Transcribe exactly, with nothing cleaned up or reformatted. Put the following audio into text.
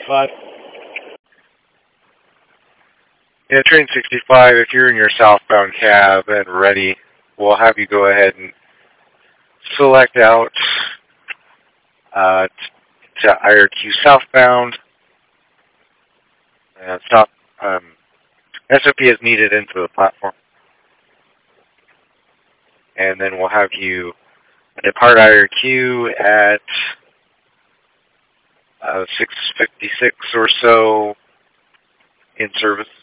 sixty-five. Yeah, train sixty-five, if you're in your southbound cab and ready, we'll have you go ahead and select out uh, t- to I R Q southbound. And stop um, S O P is needed into the platform. And then we'll have you depart I R Q at uh, six fifty-six or so in service.